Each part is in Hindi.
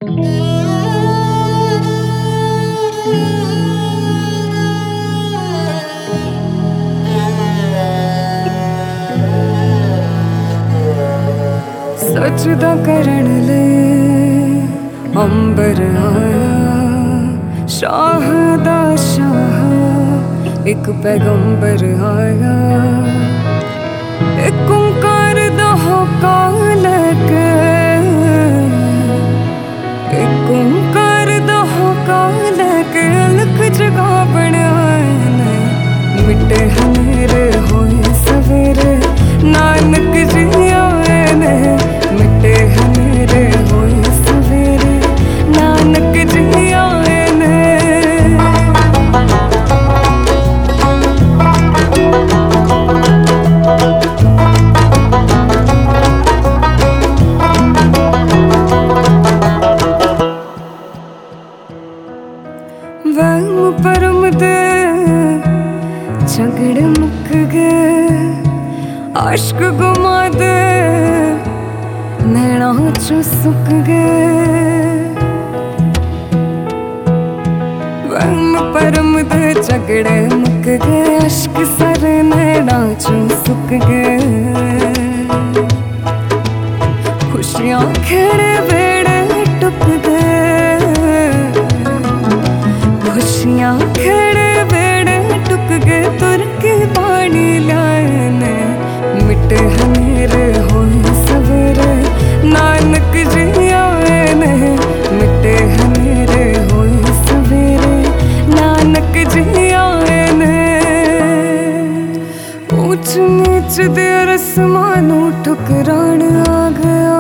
सजदा करन ले अंबर आया, शाह दा शाह एक पैगंबर आया। एक ओंकार दा होका लेके, एक ओंकार दा होका लेके अलख जगावण आए ने। मिटे हनेरे होए सवेरे नानक जी आए ने। मिटे हनेरे होए सवेरे नानक जी आए ने। वहम भरम दे झगड़े मुक गए, आश्क गुमा दे नैना चो सुक गए। वहम भरम दे झगड़े मुक गए, आश्क सारे नैना चो सुक गए। खुशियां खेड़े वेड़े टुक गए, खुशियां खेड़े वेड़े टुक गए। तुर के पानी लाए ने। मिटे हनेरे होए सवेरे नानक जी आए ने। मिटे हनेरे होए सवेरे नानक जी आए ने। ऊंच नीच दे रस्मां ठुकराण आ गया,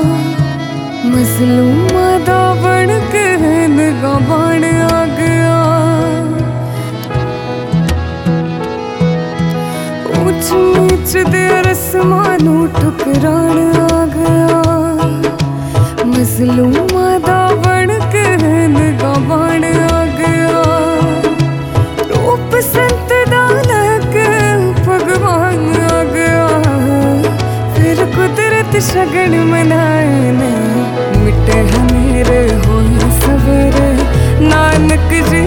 मजलूमां दा बन के निगाहबान आ गया। ऊंच नीच दे रस्मां ठुकराण आ गया, मजलूमां दा बन के निगाहबान आ गया। रूप संत दा लेके भगवान आ गया, फिर कुदरत शगन मनाए ने। मिटे हनेरे होए सवेरे नानक जी